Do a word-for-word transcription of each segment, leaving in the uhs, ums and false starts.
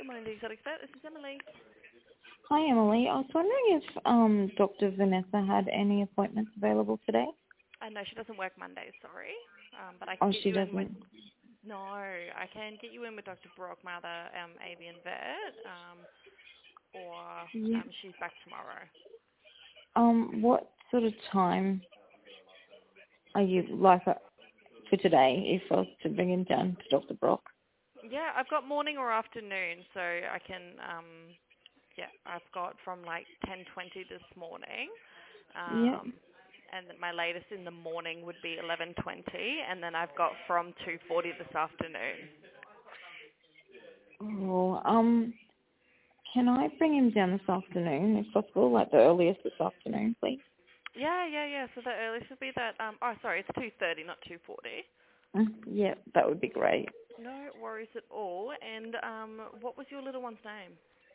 morning, the exotic vet. This is Emily. Hi, Emily. I was wondering if um, Doctor Vanessa had any appointments available today. I know she doesn't work Mondays, sorry, um, but I Oh, can get she you in with. doesn't. No, I can get you in with Doctor Brockmother, um, avian vet, um, or Yeah. um, she's back tomorrow. Um, what sort of time are you This, like uh, for today? If I was to bring him down to Doctor Brock. yeah, I've got morning or afternoon, so I can. Um, yeah, I've got from like ten twenty this morning. Yeah. Um, and my latest in the morning would be eleven twenty, and then I've got from two forty this afternoon. Oh, um, can I bring him down this afternoon, if possible, like the earliest this afternoon, please? Yeah, yeah, yeah. So the earliest would be that. Um, oh, sorry, it's two thirty, not two forty. Mm, yeah, that would be great. No worries at all. And um, what was your little one's name?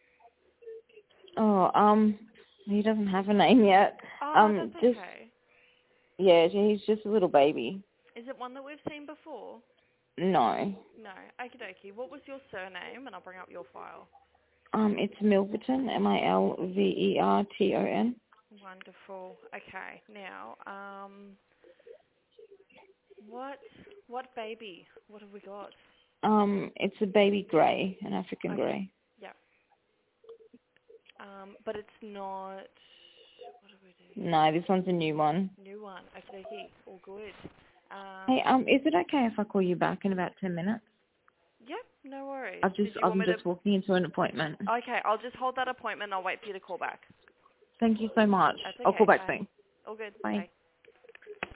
Oh, um, he doesn't have a name yet. Oh, that's Um, just okay. yeah, he's just a little baby. Is it one that we've seen before? No. No. Okie dokie. What was your surname? And I'll bring up your file. Um, it's Milverton, M I L V E R T O N. Wonderful. Okay. Now, um, what what baby? What have we got? Um, it's a baby grey, an African Okay. grey. Yeah. Um, but it's not. What do we do here? No, this one's a new one. New one. Okie dokie. All good. Um, Hey, um, is it okay if I call you back in about ten minutes? Yep, no worries. I've just, Did you want I'm me to... just walking into an appointment. Okay, I'll just hold that appointment. I'll wait for you to call back. Thank you so much. That's I'll call okay. back Bye. soon. All good. Bye. Bye.